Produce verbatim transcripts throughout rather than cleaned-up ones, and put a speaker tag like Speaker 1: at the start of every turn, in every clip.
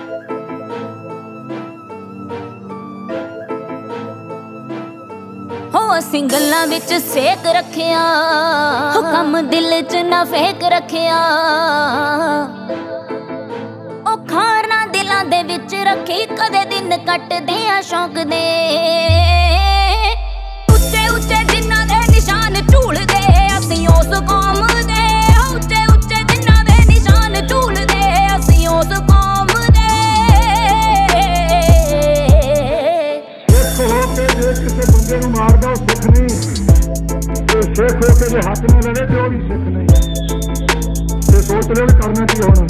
Speaker 1: हो असीं गल्लां विच सेक रखिया, हो कम दिल च ना फेक रखिया। ओ खाना दिलां दे विच रखी, कदे दिन कटदे आ शौक दे। उच्चे उच्चे जिन्हां दे निशान झूलदे असीं उस कौम दे। उच्चे उच्चे जिन्हां दे निशान झूलदे असीं उस कौम दे।
Speaker 2: सिख हो के जे किसी बंदे नूं मारदा ओ सिख नहीं, ते सिख हो के जे हथ ना लड़े ते ओ भी सिख नहीं। ते सोच ले करना की होना।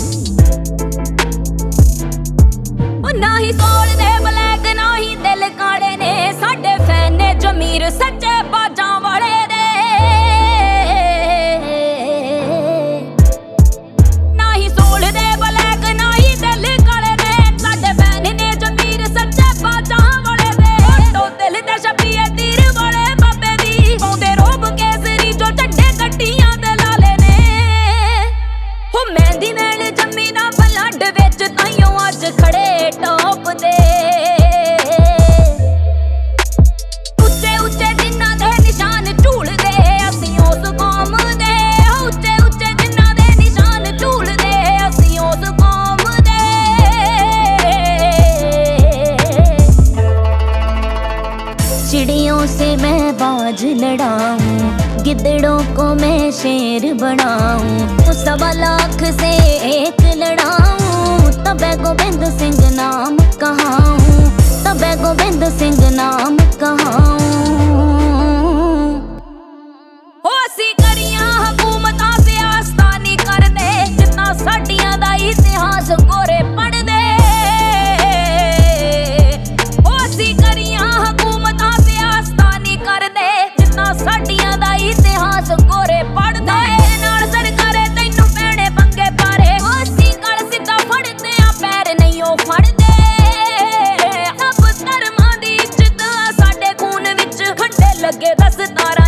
Speaker 1: ना ही सोल दे ब्लैक ना ही दिल काले ने, साडे फैन ने जमीर सच्चे बाजां वाले दे। ना ही सोल दे ब्लैक ना ही दिल काले ने, साडे फैन ने जमीर सच्चे बाजां वाले दे। तो दिल ते छपिए तीर वाले बाबे दी, पाउंदे रोब केसरी जो झंडे गड्डियां दे लाले ने। हो मेहंदी मैल जम्मी ना ब्लड विच ताइयों अज खड़े टॉप दे। उच्चे उच्चे जिन्हां दे निशान झूलदे असीं उस कौम दे। उच्चे उच्चे जिन्हां दे निशान झूलदे असीं उस कौम दे। चिड़ियों से मैं बाज लड़ाऊं, गिद्दड़ों को मैं शेर बनाऊं। सवा लाख से एक लड़ाऊं, तबे गोविंद सिंह नाम कहाऊं। तबे गोविंद सिंह नाम कहाऊं। हो असीं करियां हुकूमतां ते आस्था नहीं करदे, जिन्ना साडियां दा इतिहास गोरे पढ़दे। हो असीं करियां हुकूमतां ते आस्था नहीं करदे, जिन्ना साडियां दा इतिहास गोरे पढ़दे। नाल सरकारे तैनूं पैणे पंगे पारे, असीं गल सिद्धा फड़दे आ पैर नहीं ओ फड़दे। सब धर्मां दी इज्जत साडे खून विच, खंडे लगे दस तारा